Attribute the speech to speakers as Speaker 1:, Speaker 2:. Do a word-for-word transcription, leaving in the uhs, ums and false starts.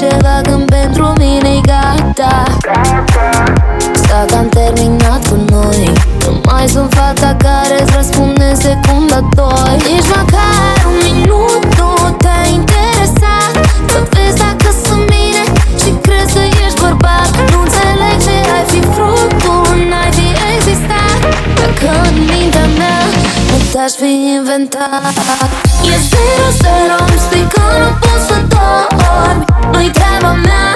Speaker 1: ceva când pentru mine-i gata. Dacă am terminat cu noi, nu mai sunt fata care-ți răspunde în secunda doi. Nici măcar un minut nu te-a interesat să vezi dacă sunt bine și crezi că ești bărbat. Nu înțeleg ce ai fi vrut, tu n-ai fi existat dacă în mintea mea nu te-aș fi inventat. E zero zero, îmi spui că nu poți să dormi, nu-i treaba mea.